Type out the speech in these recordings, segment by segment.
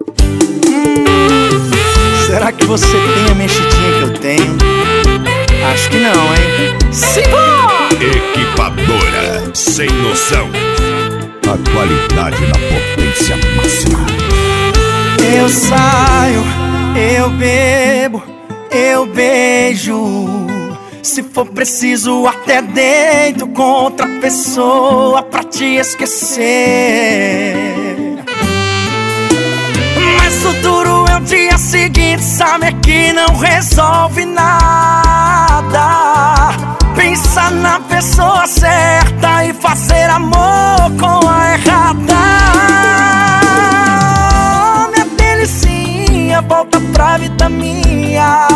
Será que você tem a mexidinha que eu tenho? Acho que não, hein? Simbora! Equipadora Sem Noção. A qualidade na potência máxima. Eu saio, eu bebo, eu beijo. Se for preciso, até deito com outra pessoa pra te esquecer. Mas o duro é o dia seguinte, saber que não resolve nada. Pensar na pessoa certa e fazer amor com a errada. Oh, minha delicinha, volta pra vida minha.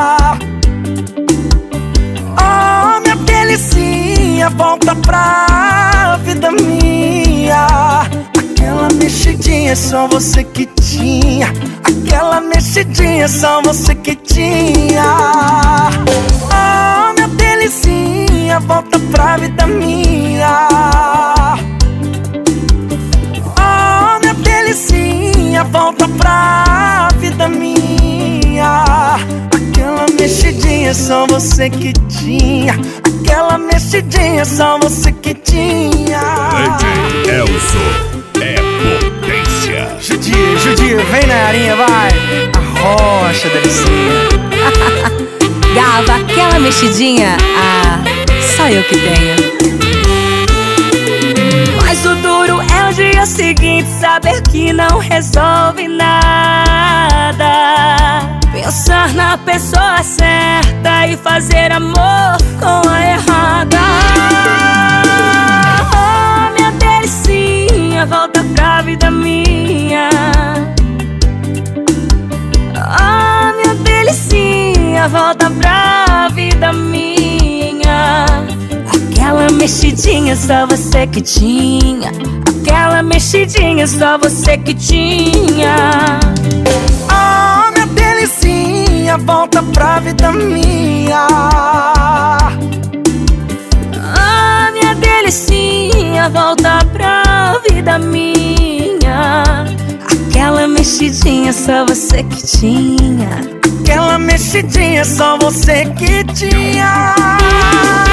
Oh, minha delicinha, volta pra vida minha. Aquela mexidinha, só você que tinha. Aquela mexidinha, só você que tinha. Oh, minha delicinha, volta pra vida minha. Oh, minha delicinha, volta pra vida minha. Aquela mexidinha, só você que tinha. Aquela mexidinha, só você que tinha. DJ Elzo é potência. Judio, vem na arinha, vai. Arrocha, delicinha. Gava, aquela mexidinha, só eu que tenho. Mas o duro é o dia seguinte, saber que não resolve nada. Pensar na pessoa certa e fazer amor com a errada. Oh, minha delicinha, volta pra vida minha. Oh, minha delicinha, volta pra vida minha. Aquela mexidinha, só você que tinha. Aquela mexidinha, só você que tinha. Oh, minha delicinha, volta pra vida minha. Oh, minha delicinha, volta pra vida minha. Aquela mexidinha, só você que tinha. Aquela mexidinha, só você que tinha.